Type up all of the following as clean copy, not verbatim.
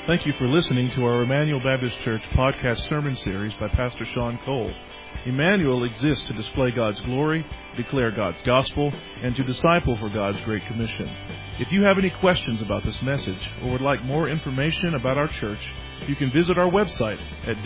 Thank you for listening to our Emmanuel Baptist Church podcast sermon series by Pastor Sean Cole. Emmanuel exists to display God's glory, declare God's gospel, and to disciple for God's Great Commission. If you have any questions about this message or would like more information about our church, you can visit our website at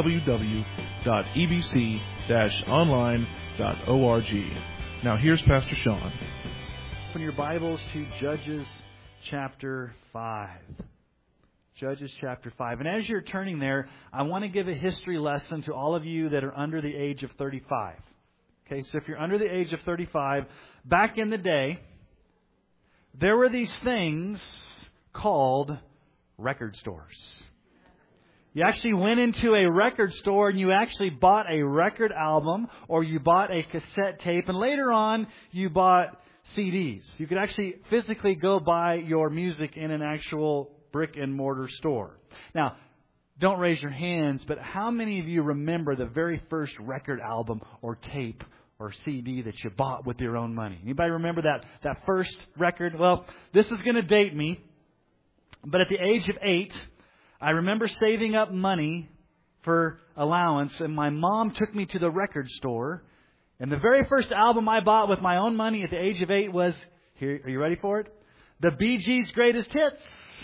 www.ebc-online.org. Now here's Pastor Sean. Open your Bibles to Judges chapter 5. Judges chapter 5. And as you're turning there, I want to give a history lesson to all of you that are under the age of 35. Okay, so if you're under the age of 35, back in the day, there were these things called record stores. You actually went into a record store and you actually bought a record album or you bought a cassette tape, and later on you bought CDs. You could actually physically go buy your music in an actual brick and mortar store. Now, don't raise your hands, but how many of you remember the very first record album or tape or CD that you bought with your own money? Anybody remember that first record? Well, this is going to date me, but at the age of 8, I remember saving up money for allowance, and my mom took me to the record store, and the very first album I bought with my own money at the age of 8 was, here, are you ready for it? The Bee Gees' Greatest Hits.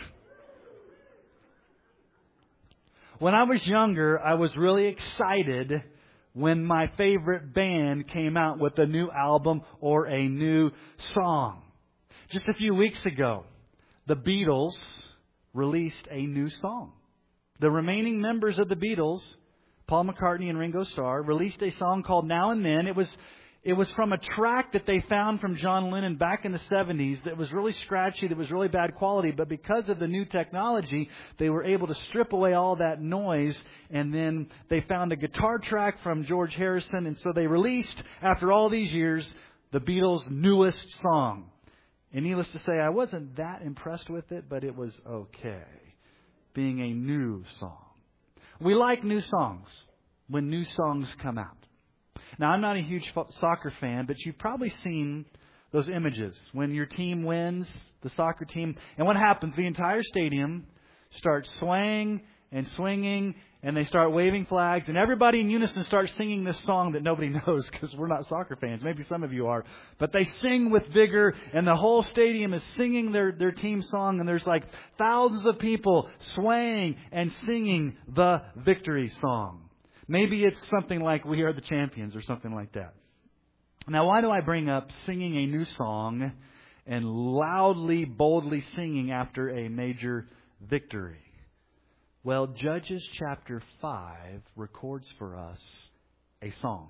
When I was younger, I was really excited when my favorite band came out with a new album or a new song. Just a few weeks ago, the Beatles released a new song. The remaining members of the Beatles, Paul McCartney and Ringo Starr, released a song called Now and Then. It was from a track that they found from John Lennon back in the 70s that was really scratchy, that was really bad quality. But because of the new technology, they were able to strip away all that noise. And then they found a guitar track from George Harrison. And so they released, after all these years, the Beatles' newest song. And needless to say, I wasn't that impressed with it, but it was okay, being a new song. We like new songs when new songs come out. Now, I'm not a huge soccer fan, but you've probably seen those images when your team wins, the soccer team, and what happens? The entire stadium starts swaying and swinging, and they start waving flags, and everybody in unison starts singing this song that nobody knows because we're not soccer fans. Maybe some of you are. But they sing with vigor, and the whole stadium is singing their team song, and there's like thousands of people swaying and singing the victory song. Maybe it's something like We Are the Champions or something like that. Now, why do I bring up singing a new song and loudly, boldly singing after a major victory? Well, Judges chapter 5 records for us a song,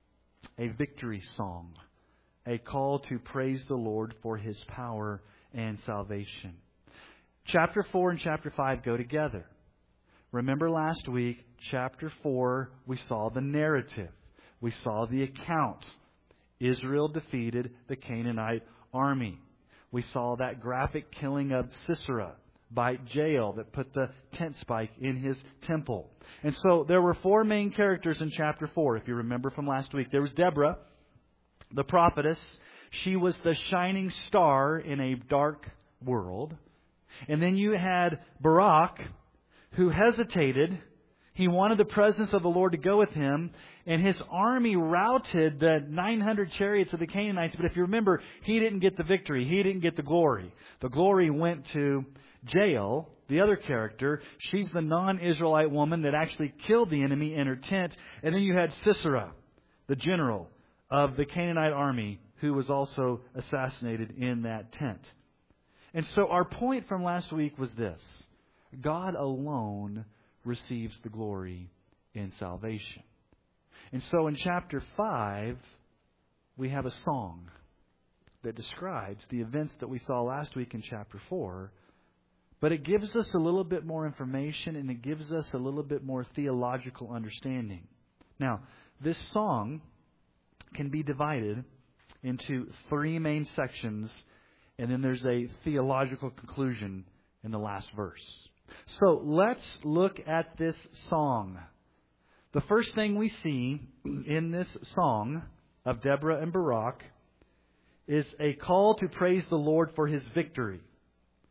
a victory song, a call to praise the Lord for His power and salvation. Chapter 4 and chapter 5 go together. Remember last week, chapter 4, we saw the narrative. We saw the account. Israel defeated the Canaanite army. We saw that graphic killing of Sisera by Jael that put the tent spike in his temple. And so there were 4 main characters in chapter 4, if you remember from last week. There was Deborah, the prophetess. She was the shining star in a dark world. And then you had Barak, who hesitated. He wanted the presence of the Lord to go with him, and his army routed the 900 chariots of the Canaanites. But if you remember, he didn't get the victory. He didn't get the glory. The glory went to Jael, the other character. She's the non-Israelite woman that actually killed the enemy in her tent. And then you had Sisera, the general of the Canaanite army, who was also assassinated in that tent. And so our point from last week was this: God alone receives the glory in salvation. And so in chapter 5, we have a song that describes the events that we saw last week in chapter 4, but it gives us a little bit more information and it gives us a little bit more theological understanding. Now, this song can be divided into 3 main sections, and then there's a theological conclusion in the last verse. So let's look at this song. The first thing we see in this song of Deborah and Barak is a call to praise the Lord for His victory.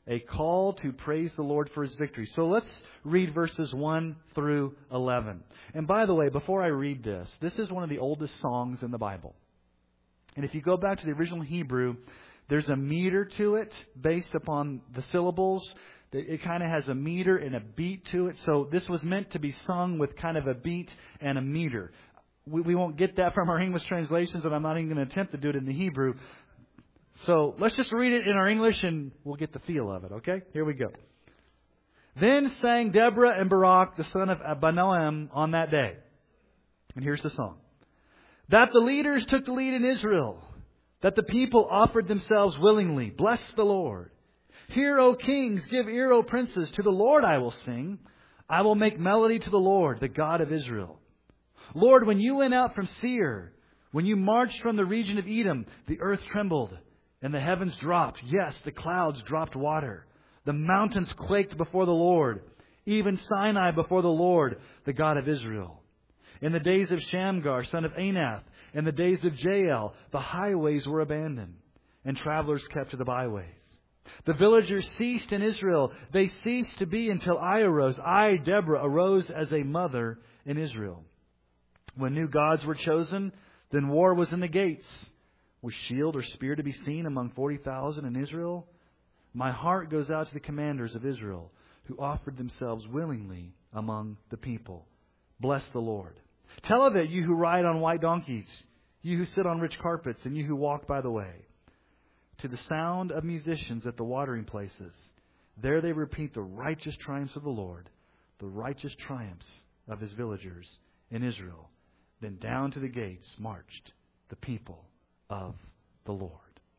a call to praise the Lord for His victory. So let's read verses 1 through 11. And by the way, before I read this is one of the oldest songs in the Bible. And if you go back to the original Hebrew, there's a meter to it based upon the syllables. It kind of has a meter and a beat to it. So this was meant to be sung with kind of a beat and a meter. We won't get that from our English translations, and I'm not even going to attempt to do it in the Hebrew. So let's just read it in our English and we'll get the feel of it, okay? Here we go. Then sang Deborah and Barak, the son of Abinoam, on that day. And here's the song. That the leaders took the lead in Israel, that the people offered themselves willingly. Bless the Lord. Hear, O kings, give ear, O princes. To the Lord I will sing. I will make melody to the Lord, the God of Israel. Lord, when you went out from Seir, when you marched from the region of Edom, the earth trembled and the heavens dropped. Yes, the clouds dropped water. The mountains quaked before the Lord, even Sinai before the Lord, the God of Israel. In the days of Shamgar, son of Anath, in the days of Jael, the highways were abandoned, and travelers kept to the byways. The villagers ceased in Israel. They ceased to be until I arose. I, Deborah, arose as a mother in Israel. When new gods were chosen, then war was in the gates. Was shield or spear to be seen among 40,000 in Israel? My heart goes out to the commanders of Israel, who offered themselves willingly among the people. Bless the Lord. Tell of it, you who ride on white donkeys, you who sit on rich carpets, and you who walk by the way. To the sound of musicians at the watering places, there they repeat the righteous triumphs of the Lord, the righteous triumphs of His villagers in Israel. Then down to the gates marched the people of the Lord.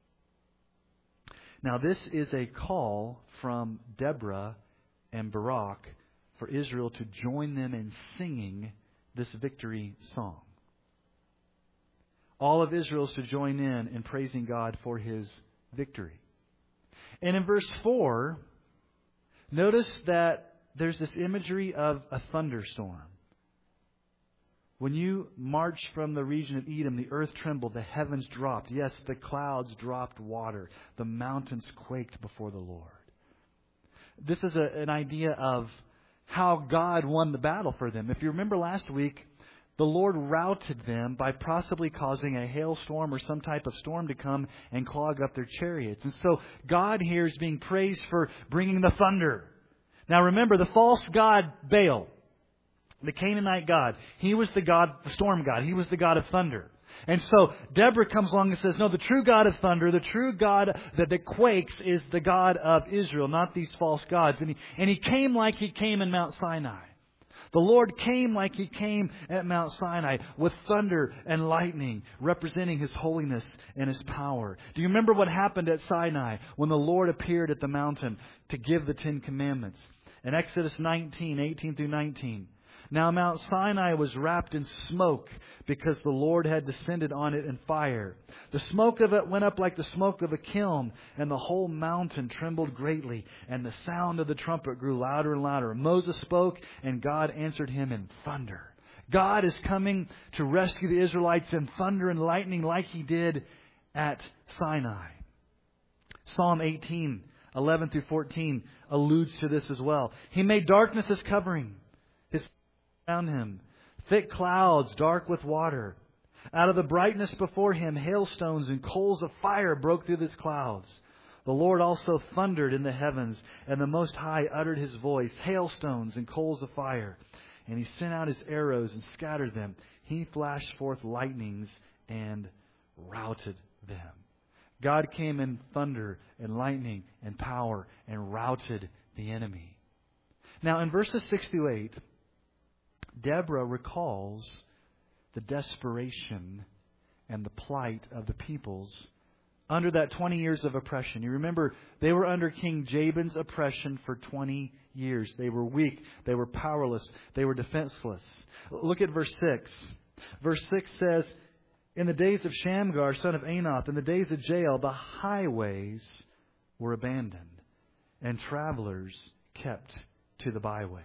Now this is a call from Deborah and Barak for Israel to join them in singing this victory song. All of Israel is to join in praising God for His victory. And in verse 4, notice that there's this imagery of a thunderstorm. When you marched from the region of Edom, the earth trembled, the heavens dropped. Yes, the clouds dropped water. The mountains quaked before the Lord. This is an idea of how God won the battle for them. If you remember last week, the Lord routed them by possibly causing a hailstorm or some type of storm to come and clog up their chariots. And so God here is being praised for bringing the thunder. Now remember, the false god Baal, the Canaanite god, he was the god, the storm god. He was the god of thunder. And so Deborah comes along and says, no, the true God of thunder, the true God that quakes is the God of Israel, not these false gods. And he came like He came in Mount Sinai. The Lord came like He came at Mount Sinai with thunder and lightning, representing His holiness and His power. Do you remember what happened at Sinai when the Lord appeared at the mountain to give the 10 Commandments? In Exodus 19, 18 through 19. Now Mount Sinai was wrapped in smoke because the Lord had descended on it in fire. The smoke of it went up like the smoke of a kiln, and the whole mountain trembled greatly, and the sound of the trumpet grew louder and louder. Moses spoke, and God answered him in thunder. God is coming to rescue the Israelites in thunder and lightning like He did at Sinai. Psalm 18, 11 through 14 alludes to this as well. He made darkness His covering. His around Him, thick clouds dark with water. Out of the brightness before Him, hailstones and coals of fire broke through His clouds. The Lord also thundered in the heavens, and the Most High uttered His voice, hailstones and coals of fire. And He sent out His arrows and scattered them. He flashed forth lightnings and routed them. God came in thunder and lightning and power and routed the enemy. Now in verses 6 through 8, Deborah recalls the desperation and the plight of the peoples under that 20 years of oppression. You remember, they were under King Jabin's oppression for 20 years. They were weak. They were powerless. They were defenseless. Look at verse 6. Verse 6 says, in the days of Shamgar, son of Anath, in the days of Jael, the highways were abandoned, and travelers kept to the byways.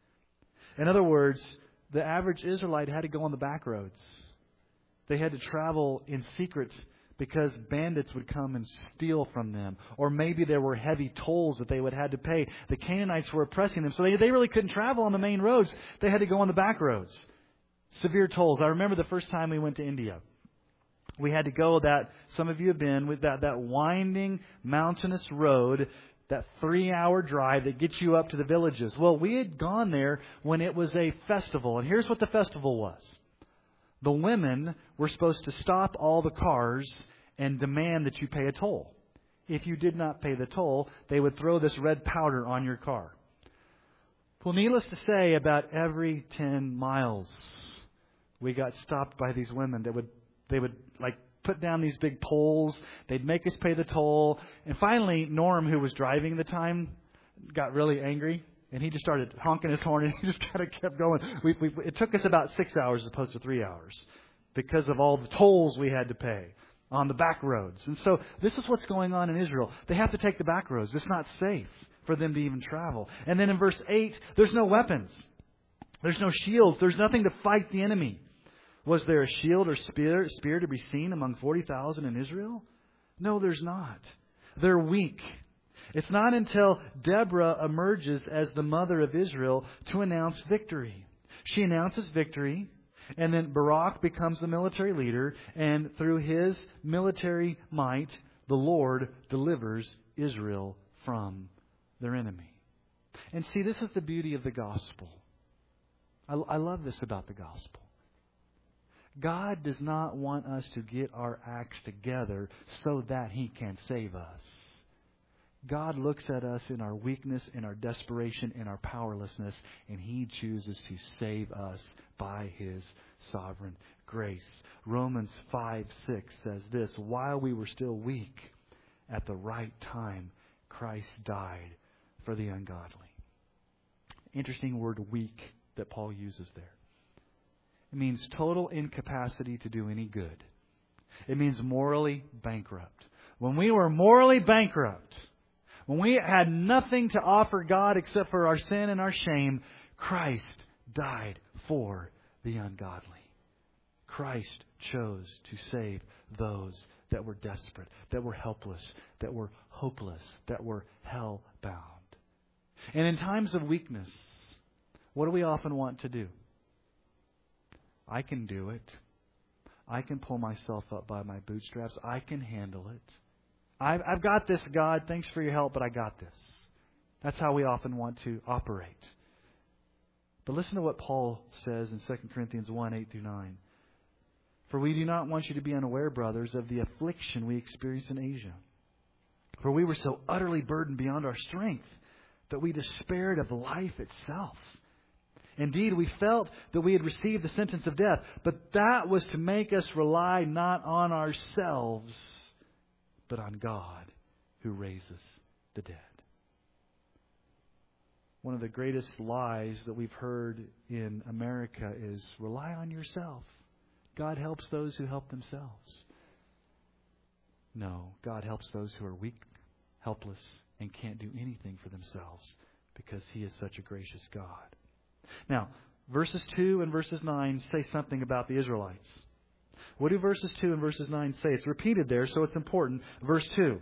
In other words, the average Israelite had to go on the back roads. They had to travel in secret because bandits would come and steal from them. Or maybe there were heavy tolls that they would have to pay. The Canaanites were oppressing them, so they really couldn't travel on the main roads. They had to go on the back roads. Severe tolls. I remember the first time we went to India. We had to go that, some of you have been, with that winding mountainous road, that 3-hour drive that gets you up to the villages. Well, we had gone there when it was a festival. And here's what the festival was. The women were supposed to stop all the cars and demand that you pay a toll. If you did not pay the toll, they would throw this red powder on your car. Well, needless to say, about every 10 miles, we got stopped by these women that they would put down these big poles. They'd make us pay the toll. And finally, Norm, who was driving at the time, got really angry. And he just started honking his horn, and he just kind of kept going. It took us about 6 hours as opposed to 3 hours because of all the tolls we had to pay on the back roads. And so this is what's going on in Israel. They have to take the back roads. It's not safe for them to even travel. And then in verse 8, there's no weapons. There's no shields. There's nothing to fight the enemy. Was there a shield or spear to be seen among 40,000 in Israel? No, there's not. They're weak. It's not until Deborah emerges as the mother of Israel to announce victory. She announces victory, and then Barak becomes the military leader, and through his military might, the Lord delivers Israel from their enemy. And see, this is the beauty of the gospel. I love this about the gospel. God does not want us to get our acts together so that He can save us. God looks at us in our weakness, in our desperation, in our powerlessness, and He chooses to save us by His sovereign grace. Romans 5:6 says this, while we were still weak, at the right time, Christ died for the ungodly. Interesting word weak that Paul uses there. It means total incapacity to do any good. It means morally bankrupt. When we were morally bankrupt, when we had nothing to offer God except for our sin and our shame, Christ died for the ungodly. Christ chose to save those that were desperate, that were helpless, that were hopeless, that were hell-bound. And in times of weakness, what do we often want to do? I can do it. I can pull myself up by my bootstraps. I can handle it. I've got this, God. Thanks for your help, but I got this. That's how we often want to operate. But listen to what Paul says in 2 Corinthians 1:8-9. For we do not want you to be unaware, brothers, of the affliction we experienced in Asia. For we were so utterly burdened beyond our strength that we despaired of life itself. Indeed, we felt that we had received the sentence of death, but that was to make us rely not on ourselves, but on God who raises the dead. One of the greatest lies that we've heard in America is rely on yourself. God helps those who help themselves. No, God helps those who are weak, helpless, and can't do anything for themselves because He is such a gracious God. Now, verses 2 and verses 9 say something about the Israelites. What do verses 2 and verses 9 say? It's repeated there, so it's important. Verse 2.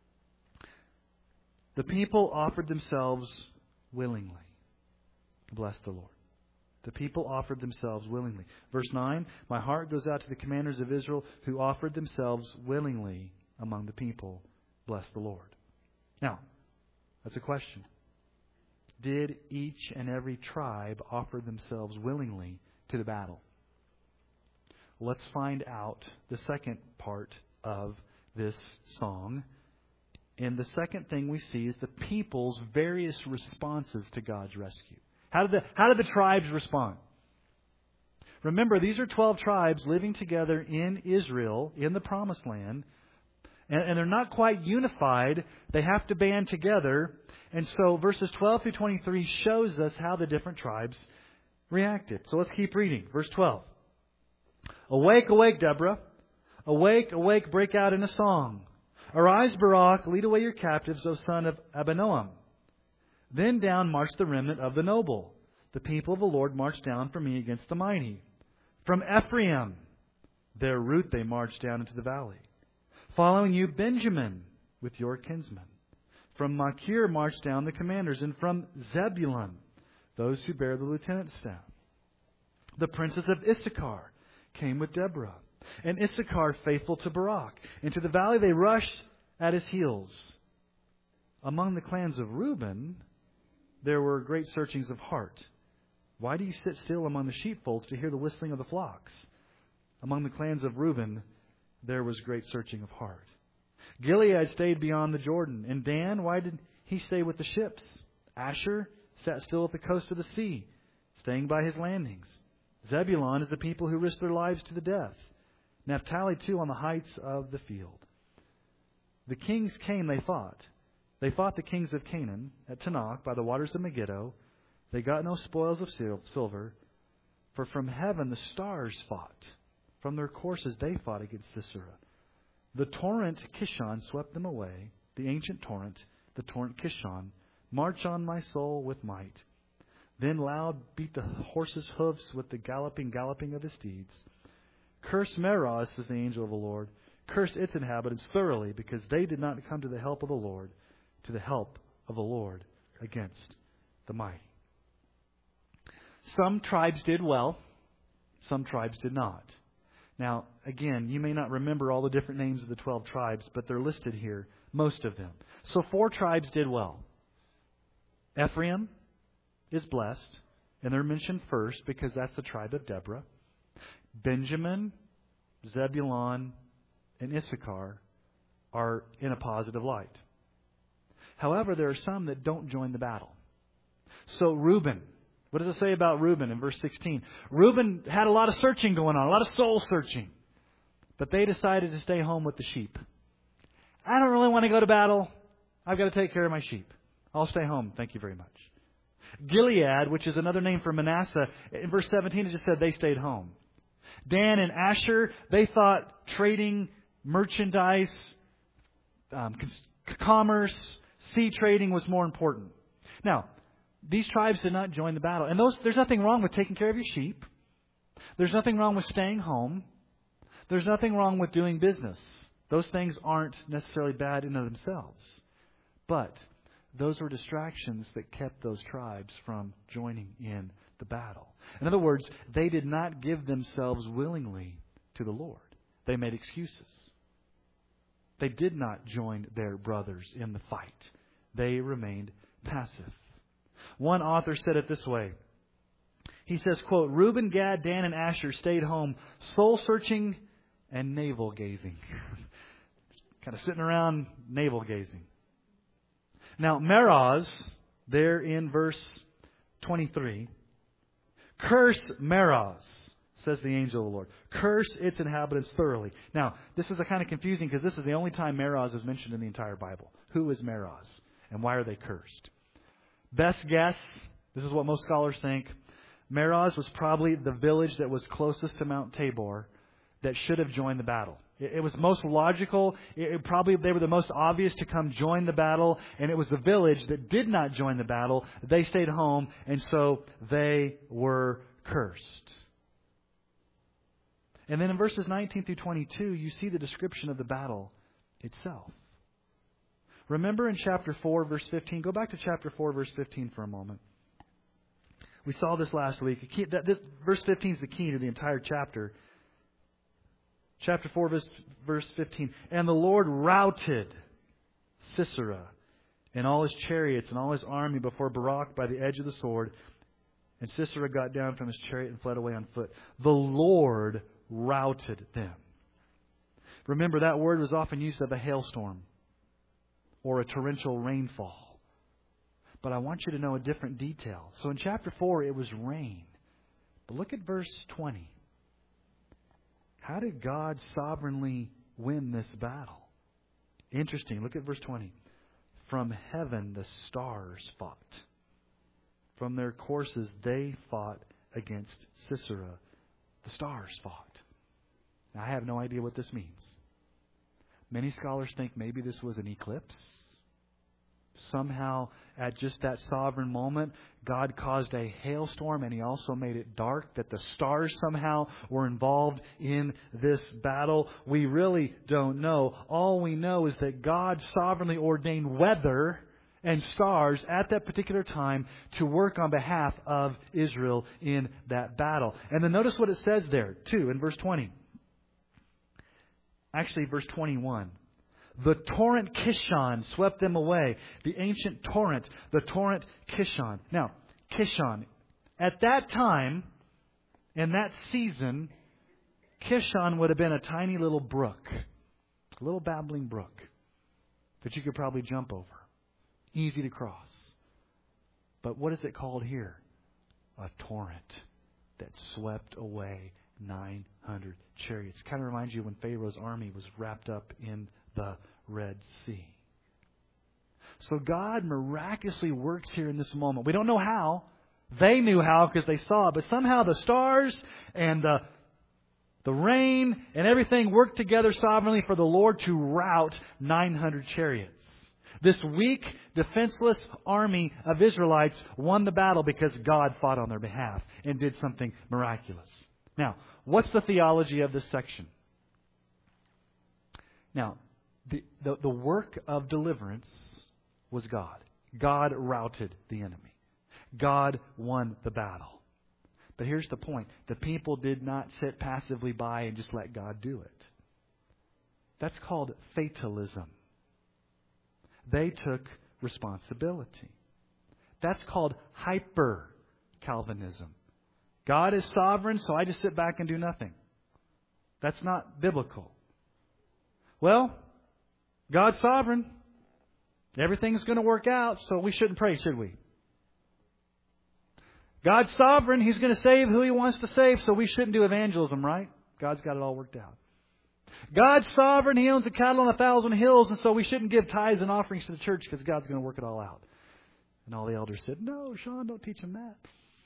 The people offered themselves willingly. Bless the Lord. The people offered themselves willingly. Verse 9. My heart goes out to the commanders of Israel who offered themselves willingly among the people. Bless the Lord. Now, that's a question. Did each and every tribe offer themselves willingly to the battle? Let's find out the second part of this song. And the second thing we see is the people's various responses to God's rescue. How did the tribes respond? Remember, these are 12 tribes living together in Israel, in the Promised Land. And they're not quite unified. They have to band together. And so verses 12 through 23 shows us how the different tribes reacted. So let's keep reading. Verse 12. Awake, awake, Deborah. Awake, awake, break out in a song. Arise, Barak, lead away your captives, O son of Abinoam. Then down marched the remnant of the noble. The people of the Lord marched down for me against the mighty. From Ephraim, their root they marched down into the valley. Following you, Benjamin with your kinsmen. From Machir marched down the commanders, and from Zebulun, those who bear the lieutenant's staff. The princes of Issachar came with Deborah, and Issachar faithful to Barak. Into the valley they rushed at his heels. Among the clans of Reuben, there were great searchings of heart. Why do you sit still among the sheepfolds to hear the whistling of the flocks? Among the clans of Reuben, there was great searching of heart. Gilead stayed beyond the Jordan. And Dan, why did he stay with the ships? Asher sat still at the coast of the sea, staying by his landings. Zebulun is the people who risked their lives to the death. Naphtali, too, on the heights of the field. The kings came, they fought. They fought the kings of Canaan at Tanakh by the waters of Megiddo. They got no spoils of silver, for from heaven the stars fought. From their courses they fought against Sisera. The torrent Kishon swept them away, the ancient torrent, the torrent Kishon. March on, my soul, with might. Then loud beat the horses' hoofs with the galloping of his steeds. Curse Meroz, says the angel of the Lord. Curse its inhabitants thoroughly, because they did not come to the help of the Lord, to the help of the Lord against the mighty. Some tribes did well, some tribes did not. Now, again, you may not remember all the different names of the 12 tribes, but they're listed here, most of them. So 4 tribes did well. Ephraim is blessed, and they're mentioned first because that's the tribe of Deborah. Benjamin, Zebulun, and Issachar are in a positive light. However, there are some that don't join the battle. So Reuben, what does it say about Reuben in verse 16? Reuben had a lot of searching going on, a lot of soul searching. But they decided to stay home with the sheep. I don't really want to go to battle. I've got to take care of my sheep. I'll stay home. Thank you very much. Gilead, which is another name for Manasseh, in verse 17 it just said they stayed home. Dan and Asher, they thought trading, merchandise, commerce, sea trading was more important. Now, these tribes did not join the battle. And there's nothing wrong with taking care of your sheep. There's nothing wrong with staying home. There's nothing wrong with doing business. Those things aren't necessarily bad in and of themselves. But those were distractions that kept those tribes from joining in the battle. In other words, they did not give themselves willingly to the Lord. They made excuses. They did not join their brothers in the fight. They remained passive. One author said it this way. He says, quote, Reuben, Gad, Dan, and Asher stayed home, soul-searching and navel-gazing. Kind of sitting around navel-gazing. Now, Meroz, there in verse 23, curse Meroz, says the angel of the Lord. Curse its inhabitants thoroughly. Now, this is kind of confusing because this is the only time Meroz is mentioned in the entire Bible. Who is Meroz? And why are they cursed? Best guess, this is what most scholars think, Meroz was probably the village that was closest to Mount Tabor that should have joined the battle. It was most logical. Probably they were the most obvious to come join the battle. And it was the village that did not join the battle. They stayed home. And so they were cursed. And then in verses 19 through 22, you see the description of the battle itself. Remember in chapter 4, verse 15. Go back to chapter 4, verse 15 for a moment. We saw this last week. Verse 15 is the key to the entire chapter. Chapter 4, verse 15. And the Lord routed Sisera and all his chariots and all his army before Barak by the edge of the sword. And Sisera got down from his chariot and fled away on foot. The Lord routed them. Remember, that word was often used of a hailstorm or a torrential rainfall. But I want you to know a different detail. So in chapter 4, it was rain. But look at verse 20. How did God sovereignly win this battle? Interesting. Look at verse 20. From heaven the stars fought. From their courses they fought against Sisera. The stars fought. Now, I have no idea what this means. Many scholars think maybe this was an eclipse. Somehow, at just that sovereign moment, God caused a hailstorm, and He also made it dark, that the stars somehow were involved in this battle. We really don't know. All we know is that God sovereignly ordained weather and stars at that particular time to work on behalf of Israel in that battle. And then notice what it says there, too, in verse 20. Actually, verse 21. The torrent Kishon swept them away. The ancient torrent, the torrent Kishon. Now, Kishon, at that time, in that season, Kishon would have been a tiny little brook, a little babbling brook that you could probably jump over. Easy to cross. But what is it called here? A torrent that swept away 900 chariots. Kind of reminds you when Pharaoh's army was wrapped up in the Red Sea. So God miraculously works here in this moment. We don't know how. They knew how because they saw it. But somehow the stars and the rain and everything worked together sovereignly for the Lord to rout 900 chariots. This weak, defenseless army of Israelites won the battle because God fought on their behalf and did something miraculous. Now, what's the theology of this section? Now, the work of deliverance was God. God routed the enemy. God won the battle. But here's the point. The people did not sit passively by and just let God do it. That's called fatalism. They took responsibility. That's called hyper-Calvinism. God is sovereign, so I just sit back and do nothing. That's not biblical. Well, God's sovereign. Everything's going to work out, so we shouldn't pray, should we? God's sovereign. He's going to save who He wants to save, so we shouldn't do evangelism, right? God's got it all worked out. God's sovereign. He owns the cattle on 1,000 hills, and so we shouldn't give tithes and offerings to the church because God's going to work it all out. And all the elders said, no, Sean, don't teach him that.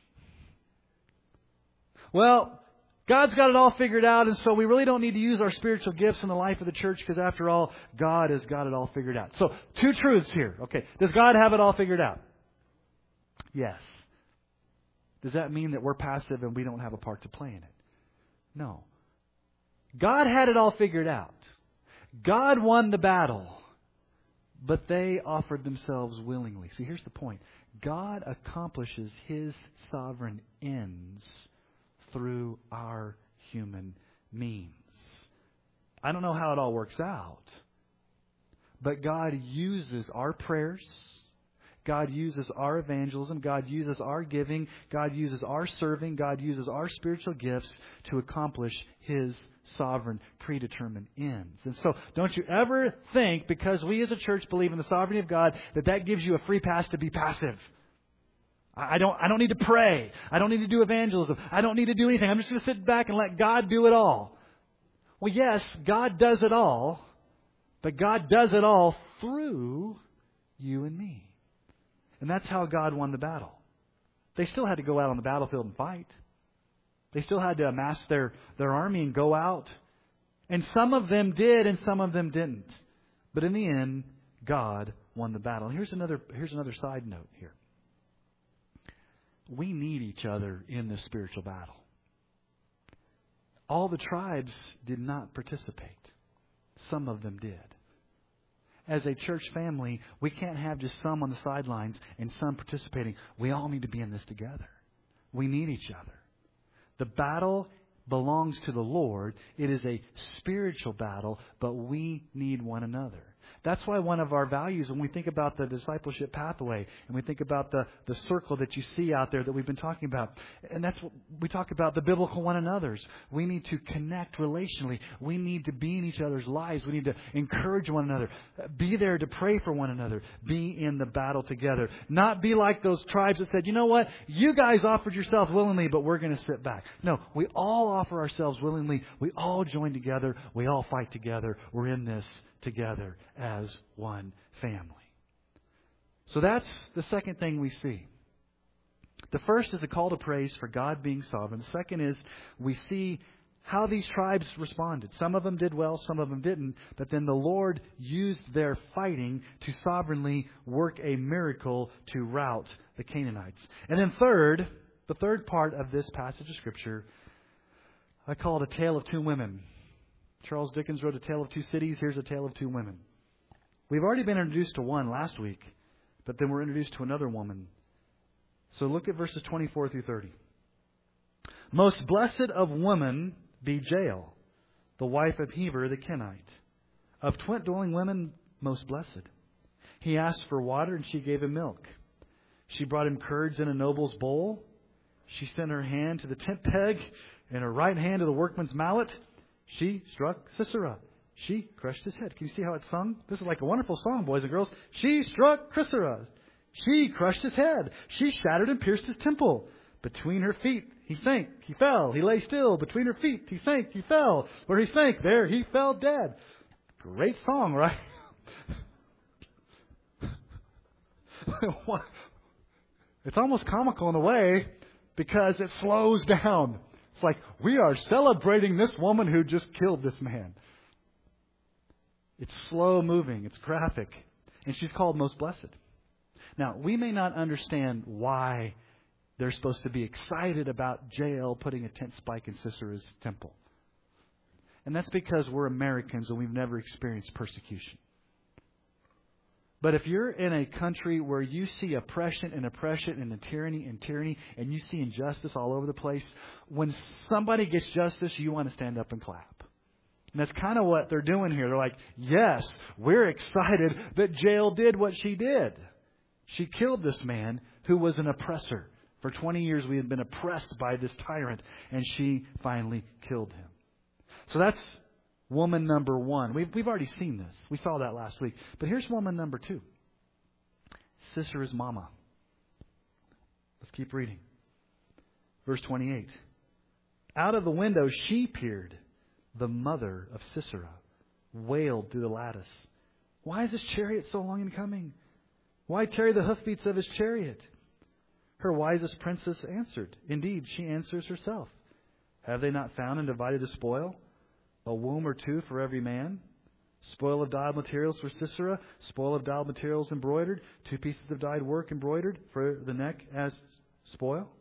Well, God's got it all figured out, and so we really don't need to use our spiritual gifts in the life of the church because, after all, God has got it all figured out. So, two truths here. Okay, does God have it all figured out? Yes. Does that mean that we're passive and we don't have a part to play in it? No. God had it all figured out. God won the battle, but they offered themselves willingly. See, here's the point. God accomplishes His sovereign ends through our human means. I don't know how it all works out, but God uses our prayers, God uses our evangelism, God uses our giving, God uses our serving, God uses our spiritual gifts to accomplish His sovereign, predetermined ends. And so, don't you ever think, because we as a church believe in the sovereignty of God, that gives you a free pass to be passive. I don't need to pray. I don't need to do evangelism. I don't need to do anything. I'm just going to sit back and let God do it all. Well, yes, God does it all, but God does it all through you and me. And that's how God won the battle. They still had to go out on the battlefield and fight. They still had to amass their army and go out. And some of them did and some of them didn't. But in the end, God won the battle. And here's another side note here. We need each other in this spiritual battle. All the tribes did not participate. Some of them did. As a church family, we can't have just some on the sidelines and some participating. We all need to be in this together. We need each other. The battle belongs to the Lord. It is a spiritual battle, but we need one another. That's why one of our values, when we think about the discipleship pathway, and we think about the circle that you see out there that we've been talking about, and that's what we talk about, the biblical one another's. We need to connect relationally. We need to be in each other's lives. We need to encourage one another. Be there to pray for one another. Be in the battle together. Not be like those tribes that said, you know what, you guys offered yourself willingly, but we're going to sit back. No, we all offer ourselves willingly. We all join together. We all fight together. We're in this together as one family. So that's the second thing we see. The first is a call to praise for God being sovereign. The second is we see how these tribes responded. Some of them did well, some of them didn't. But then the Lord used their fighting to sovereignly work a miracle to rout the Canaanites. And then the third part of this passage of Scripture, I call it a tale of two women. Charles Dickens wrote A Tale of Two Cities. Here's a tale of two women. We've already been introduced to one last week, but then we're introduced to another woman. So look at verses 24 through 30. Most blessed of women be Jael, the wife of Heber the Kenite. Of twin-dwelling women, most blessed. He asked for water, and she gave him milk. She brought him curds in a noble's bowl. She sent her hand to the tent peg, and her right hand to the workman's mallet. She struck Sisera. She crushed his head. Can you see how it's sung? This is like a wonderful song, boys and girls. She struck Sisera. She crushed his head. She shattered and pierced his temple. Between her feet, he sank, he fell, he lay still. Between her feet, he sank, he fell. Where he sank, there he fell dead. Great song, right? It's almost comical in a way because it slows down. It's like, we are celebrating this woman who just killed this man. It's slow moving. It's graphic. And she's called most blessed. Now, we may not understand why they're supposed to be excited about Jael putting a tent spike in Sisera's temple. And that's because we're Americans and we've never experienced persecution. But if you're in a country where you see oppression and tyranny, and you see injustice all over the place, when somebody gets justice, you want to stand up and clap. And that's kind of what they're doing here. They're like, yes, we're excited that Jael did what she did. She killed this man who was an oppressor. For 20 years we had been oppressed by this tyrant, and she finally killed him. So that's woman number one. We've already seen this. We saw that last week. But here's woman number two. Sisera's mama. Let's keep reading. Verse 28. Out of the window she peered. The mother of Sisera wailed through the lattice. Why is his chariot so long in coming? Why tarry the hoofbeats of his chariot? Her wisest princess answered. Indeed, she answers herself. Have they not found and divided the spoil? A womb or two for every man? Spoil of dyed materials for Sisera. Spoil of dyed materials embroidered. 2 pieces of dyed work embroidered for the neck as spoil.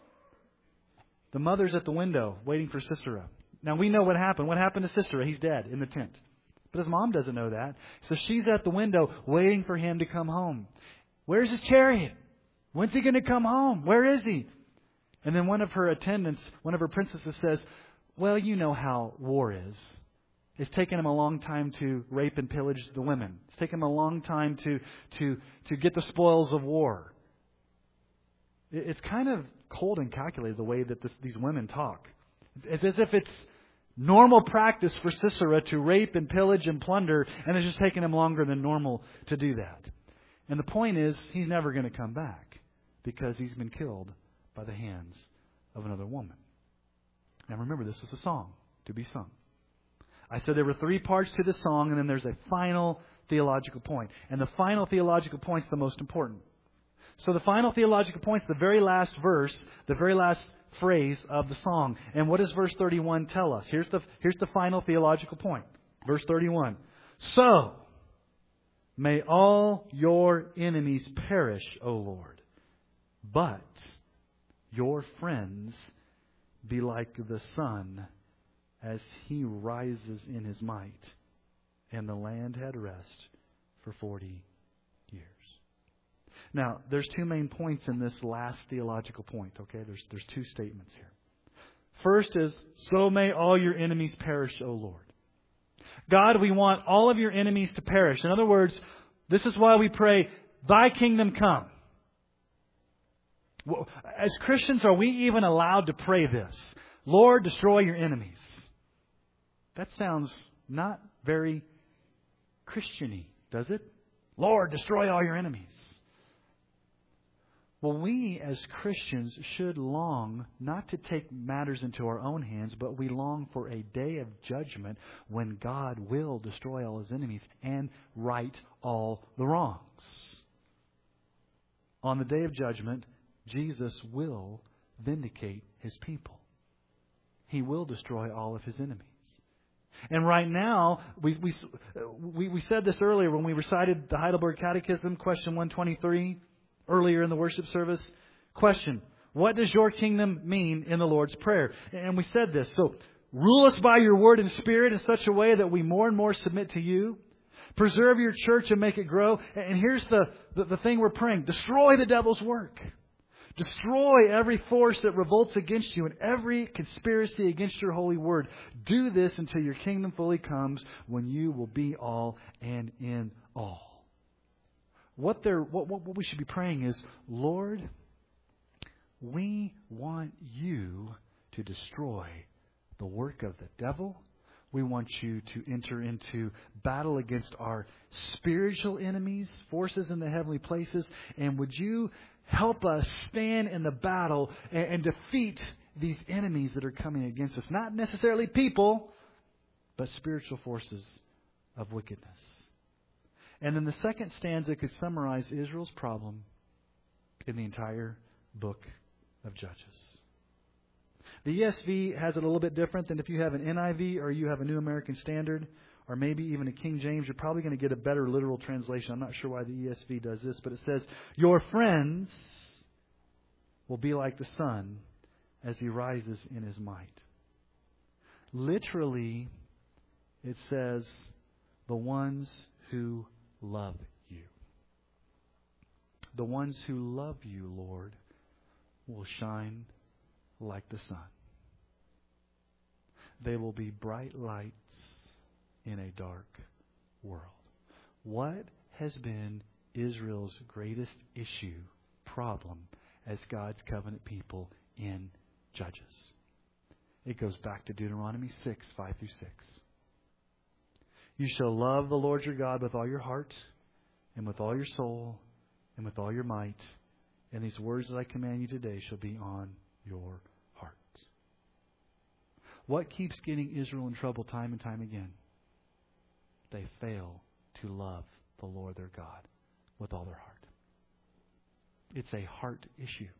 The mother's at the window waiting for Sisera. Now we know what happened. What happened to Sisera? He's dead in the tent. But his mom doesn't know that. So she's at the window waiting for him to come home. Where's his chariot? When's he going to come home? Where is he? And then one of her attendants, one of her princesses says, well, you know how war is. It's taken him a long time to rape and pillage the women. It's taken him a long time to get the spoils of war. It's kind of cold and calculated the way that these women talk. It's as if it's normal practice for Sisera to rape and pillage and plunder, and it's just taken him longer than normal to do that. And the point is, he's never going to come back because he's been killed by the hands of another woman. Now remember, this is a song to be sung. I said there were 3 parts to the song, and then there's a final theological point. And the final theological point is the most important. So the final theological point is the very last verse, the very last phrase of the song. And what does verse 31 tell us? Here's the final theological point. Verse 31. So may all your enemies perish, O Lord, but your friends be like the sun as he rises in his might. And the land had rest for 40 years. Now, there's 2 main points in this last theological point. Okay, there's 2 statements here. First is, so may all your enemies perish, O Lord. God, we want all of your enemies to perish. In other words, this is why we pray, thy kingdom come. As Christians, are we even allowed to pray this? Lord, destroy your enemies. That sounds not very Christian-y, does it? Lord, destroy all your enemies. Well, we as Christians should long not to take matters into our own hands, but we long for a day of judgment when God will destroy all His enemies and right all the wrongs. On the day of judgment, Jesus will vindicate His people. He will destroy all of His enemies. And right now, we said this earlier when we recited the Heidelberg Catechism, question 123, earlier in the worship service. Question, what does your kingdom mean in the Lord's Prayer? And we said this. So, rule us by your word and spirit in such a way that we more and more submit to you. Preserve your church and make it grow. And here's the thing we're praying. Destroy the devil's work. Destroy every force that revolts against you and every conspiracy against your holy word. Do this until your kingdom fully comes, when you will be all and in all. What we should be praying is, Lord, we want you to destroy the work of the devil. We want you to enter into battle against our spiritual enemies, forces in the heavenly places. And would you help us stand in the battle and defeat these enemies that are coming against us? Not necessarily people, but spiritual forces of wickedness. And then the second stanza could summarize Israel's problem in the entire book of Judges. The ESV has it a little bit different than if you have an NIV or you have a New American Standard or maybe even a King James. You're probably going to get a better literal translation. I'm not sure why the ESV does this, but it says, your friends will be like the sun as he rises in his might. Literally, it says, the ones who love you. The ones who love you, Lord, will shine like the sun. They will be bright lights in a dark world. What has been Israel's greatest issue, problem, as God's covenant people in Judges? It goes back to Deuteronomy 6, 5 through 6. You shall love the Lord your God with all your heart and with all your soul and with all your might. And these words that I command you today shall be on your heart. What keeps getting Israel in trouble time and time again? They fail to love the Lord their God with all their heart. It's a heart issue.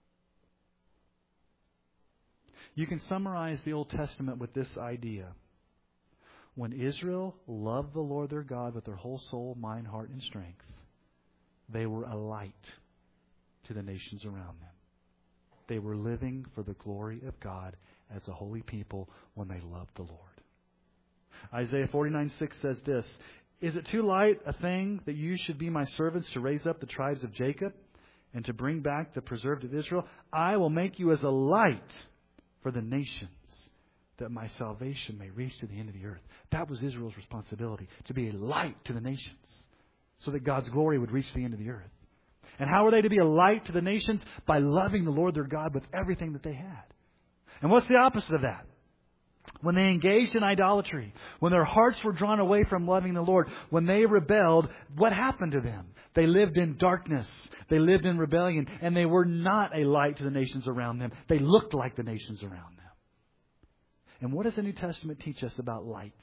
You can summarize the Old Testament with this idea. When Israel loved the Lord their God with their whole soul, mind, heart, and strength, they were a light to the nations around them. They were living for the glory of God as a holy people when they loved the Lord. Isaiah 49:6 says this, is it too light a thing that you should be my servants to raise up the tribes of Jacob and to bring back the preserved of Israel? I will make you as a light for the nations, that my salvation may reach to the end of the earth. That was Israel's responsibility, to be a light to the nations, so that God's glory would reach the end of the earth. And how were they to be a light to the nations? By loving the Lord their God with everything that they had. And what's the opposite of that? When they engaged in idolatry, when their hearts were drawn away from loving the Lord, when they rebelled, what happened to them? They lived in darkness. They lived in rebellion. And they were not a light to the nations around them. They looked like the nations around them. And what does the New Testament teach us about lights?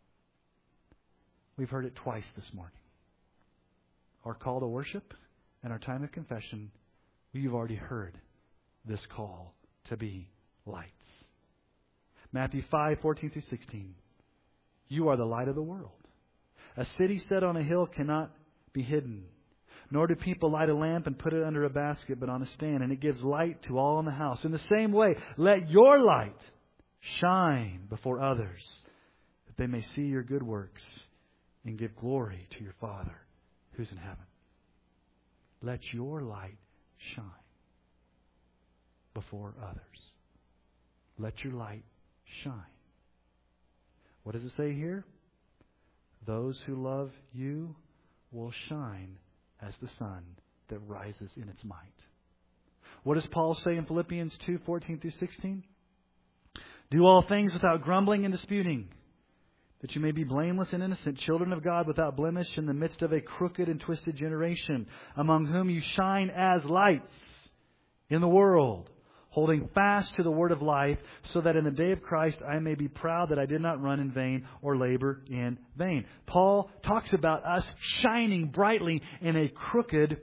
We've heard it twice this morning. Our call to worship and our time of confession, we've already heard this call to be lights. Matthew 5:14 through 16. You are the light of the world. A city set on a hill cannot be hidden. Nor do people light a lamp and put it under a basket, but on a stand, and it gives light to all in the house. In the same way, let your light shine before others, that they may see your good works and give glory to your Father who's in heaven. Let your light shine before others. Let your light shine. What does it say here? Those who love you will shine as the sun that rises in its might. What does Paul say in Philippians 2:14 through 16? Do all things without grumbling and disputing, that you may be blameless and innocent, children of God without blemish in the midst of a crooked and twisted generation, among whom you shine as lights in the world, holding fast to the word of life, so that in the day of Christ I may be proud that I did not run in vain or labor in vain. Paul talks about us shining brightly in a crooked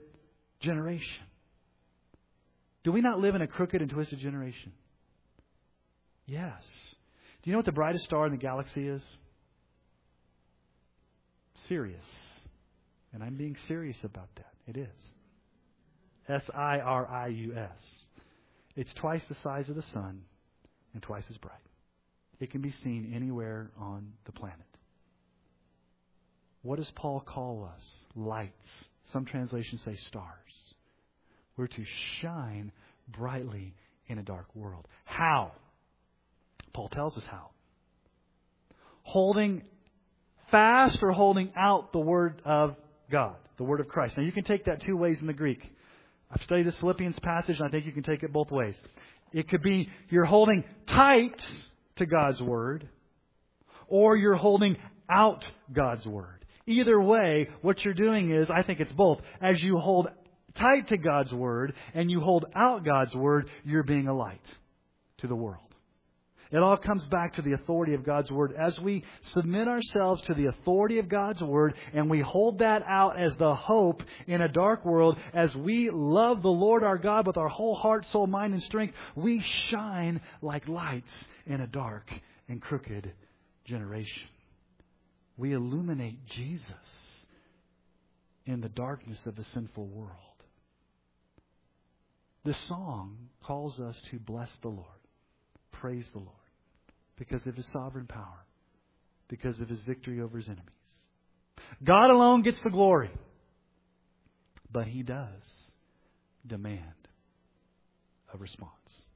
generation. Do we not live in a crooked and twisted generation? Yes. Do you know what the brightest star in the galaxy is? Sirius. And I'm being serious about that. It is. Sirius. It's twice the size of the sun and twice as bright. It can be seen anywhere on the planet. What does Paul call us? Lights. Some translations say stars. We're to shine brightly in a dark world. How? Paul tells us how. Holding fast or holding out the Word of God, the Word of Christ. Now you can take that two ways in the Greek. I've studied this Philippians passage and I think you can take it both ways. It could be you're holding tight to God's Word or you're holding out God's Word. Either way, what you're doing is, I think it's both. As you hold tight to God's Word and you hold out God's Word, you're being a light to the world. It all comes back to the authority of God's Word. As we submit ourselves to the authority of God's Word and we hold that out as the hope in a dark world, as we love the Lord our God with our whole heart, soul, mind, and strength, we shine like lights in a dark and crooked generation. We illuminate Jesus in the darkness of a sinful world. This song calls us to bless the Lord, praise the Lord, because of His sovereign power, because of His victory over His enemies. God alone gets the glory, but He does demand a response.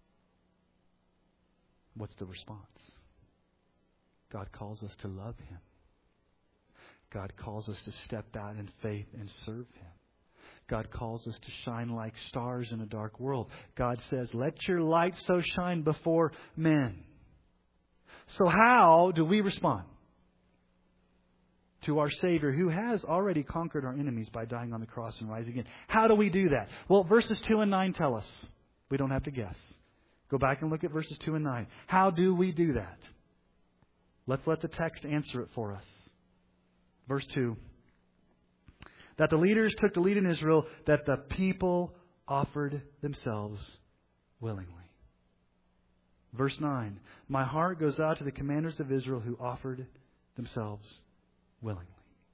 What's the response? God calls us to love Him. God calls us to step out in faith and serve Him. God calls us to shine like stars in a dark world. God says, let your light so shine before men. So how do we respond to our Savior who has already conquered our enemies by dying on the cross and rising again? How do we do that? Well, verses 2 and 9 tell us. We don't have to guess. Go back and look at verses 2 and 9. How do we do that? Let's let the text answer it for us. Verse 2. That the leaders took the lead in Israel, that the people offered themselves willingly. Verse 9. My heart goes out to the commanders of Israel who offered themselves willingly.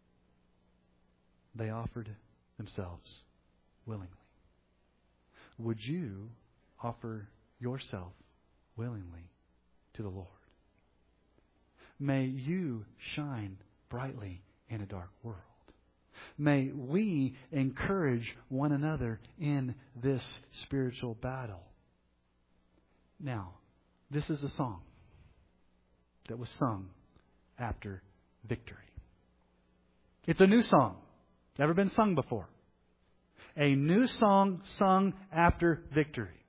They offered themselves willingly. Would you offer yourself willingly to the Lord? May you shine brightly in a dark world. May we encourage one another in this spiritual battle. Now, this is a song that was sung after victory. It's a new song. Never been sung before. A new song sung after victory.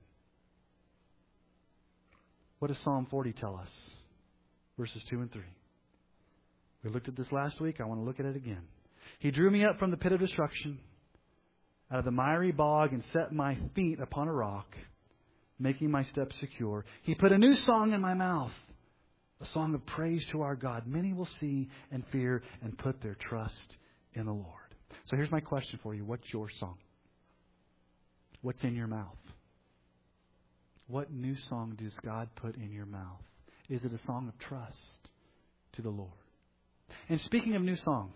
What does Psalm 40 tell us? Verses 2 and 3. We looked at this last week. I want to look at it again. He drew me up from the pit of destruction, out of the miry bog, and set my feet upon a rock, making my steps secure. He put a new song in my mouth, a song of praise to our God. Many will see and fear and put their trust in the Lord. So here's my question for you. What's your song? What's in your mouth? What new song does God put in your mouth? Is it a song of trust to the Lord? And speaking of new songs,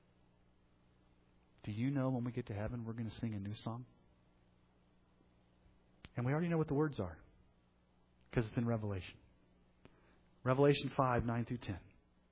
do you know when we get to heaven we're going to sing a new song? And we already know what the words are because it's in Revelation. Revelation 5, 9 through 10.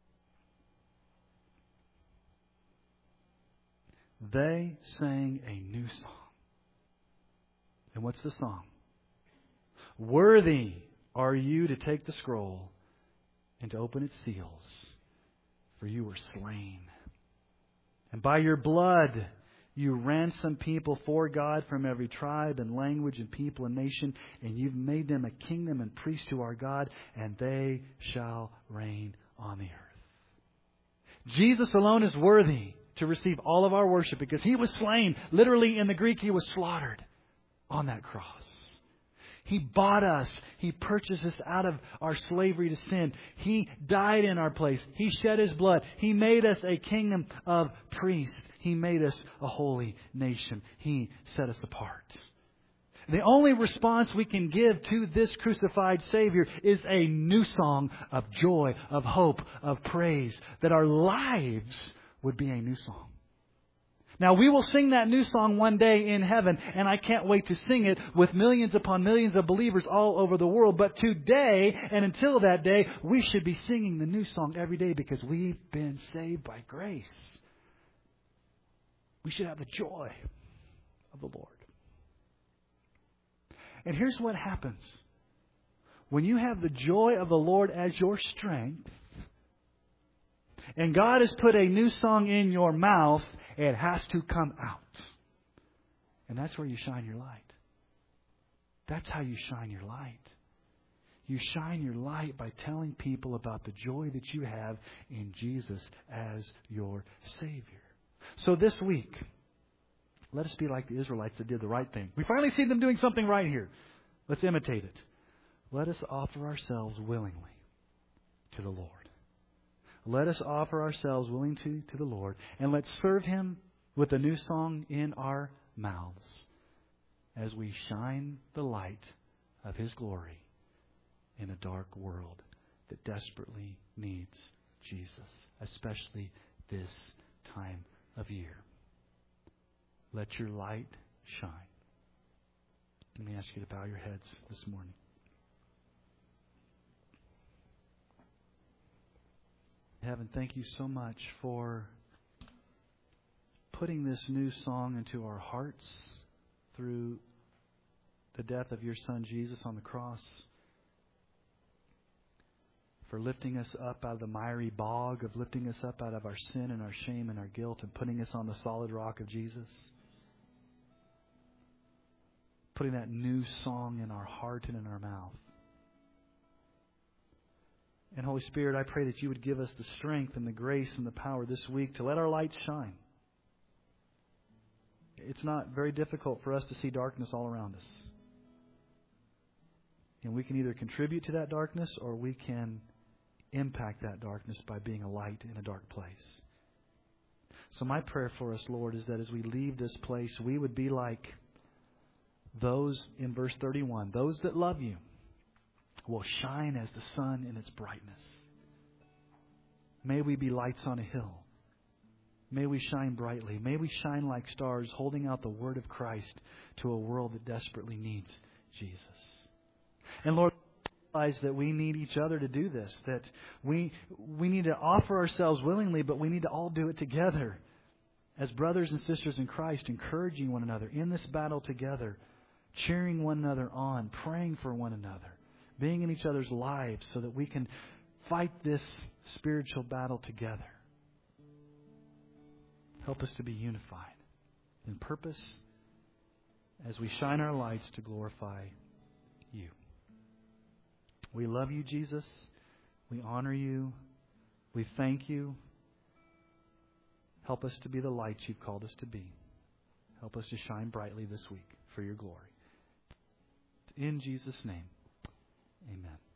They sang a new song. And what's the song? Worthy are you to take the scroll and to open its seals, for you were slain. And by your blood you ransomed people for God from every tribe and language and people and nation, and you've made them a kingdom and priests to our God, and they shall reign on the earth. Jesus alone is worthy to receive all of our worship because He was slain. Literally in the Greek, He was slaughtered on that cross. He bought us. He purchased us out of our slavery to sin. He died in our place. He shed His blood. He made us a kingdom of priests. He made us a holy nation. He set us apart. The only response we can give to this crucified Savior is a new song of joy, of hope, of praise, that our lives would be a new song. Now, we will sing that new song one day in heaven, and I can't wait to sing it with millions upon millions of believers all over the world. But today, and until that day, we should be singing the new song every day because we've been saved by grace. We should have the joy of the Lord. And here's what happens. When you have the joy of the Lord as your strength, and God has put a new song in your mouth, it has to come out. And that's where you shine your light. That's how you shine your light. You shine your light by telling people about the joy that you have in Jesus as your Savior. So this week, let us be like the Israelites that did the right thing. We finally see them doing something right here. Let's imitate it. Let us offer ourselves willingly to the Lord. Let us offer ourselves willingly to the Lord, and let's serve Him with a new song in our mouths as we shine the light of His glory in a dark world that desperately needs Jesus, especially this time of year. Let your light shine. Let me ask you to bow your heads this morning. Heaven, thank you so much for putting this new song into our hearts through the death of your Son Jesus on the cross, for lifting us up out of the miry bog, of lifting us up out of our sin and our shame and our guilt and putting us on the solid rock of Jesus, putting that new song in our heart and in our mouth. And Holy Spirit, I pray that you would give us the strength and the grace and the power this week to let our light shine. It's not very difficult for us to see darkness all around us. And we can either contribute to that darkness or we can impact that darkness by being a light in a dark place. So my prayer for us, Lord, is that as we leave this place, we would be like those in verse 31, those that love you will shine as the sun in its brightness. May we be lights on a hill. May we shine brightly. May we shine like stars, holding out the word of Christ to a world that desperately needs Jesus. And Lord, realize that we need each other to do this, that we need to offer ourselves willingly, but we need to all do it together as brothers and sisters in Christ, encouraging one another in this battle together, cheering one another on, praying for one another, being in each other's lives so that we can fight this spiritual battle together. Help us to be unified in purpose as we shine our lights to glorify you. We love you, Jesus. We honor you. We thank you. Help us to be the lights you've called us to be. Help us to shine brightly this week for your glory. In Jesus' name, amen.